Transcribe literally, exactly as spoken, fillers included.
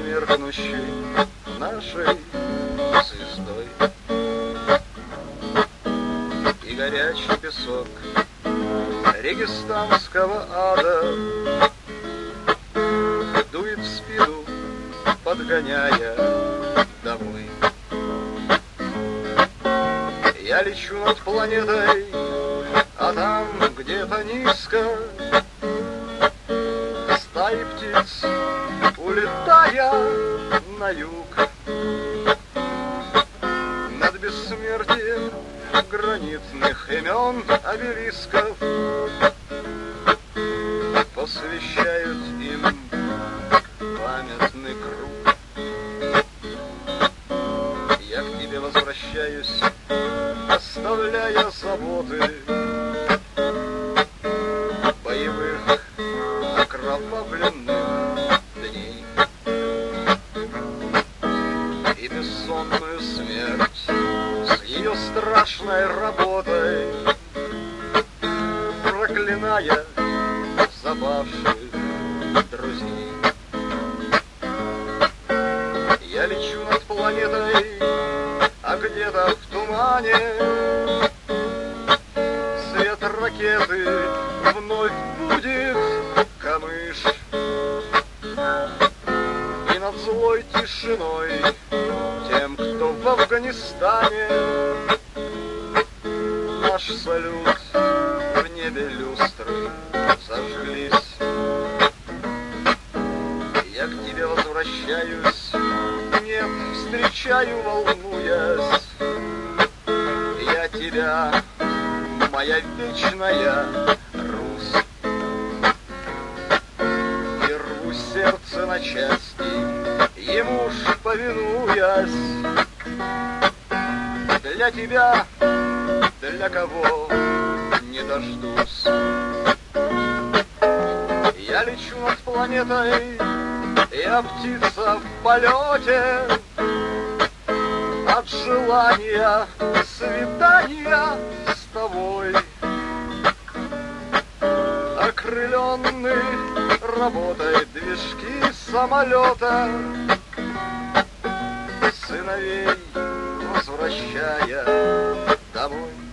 меркнущей нашей звездой. И горячий песок регистанского ада дует в спину, подгоняя домой. Я лечу над планетой, а там где-то низко стаи птиц, улетая на юг, над бессмертием гранитных имен обелисков посвящают им памятный круг. Я к тебе возвращаюсь, оставляя заботы боевых окровавленных дней и бессонную смерть с ее страшной работой, проклиная запавших друзей. Я лечу над планетой, а где-то в тумане свет ракеты вновь будет камыш. И над злой тишиной тем, кто в Афганистане, наш салют в небе люстры зажглись. Я к тебе возвращаюсь, нет, встречаю, волнуясь. Я тебя, моя вечная Русь, и рву сердце на части, ему ж повинуясь. Для тебя, для кого не дождусь. Я лечу над планетой, я птица в полете, от желания свидания с тобой. Окрыленный работой движки самолета, сыновей возвращая домой.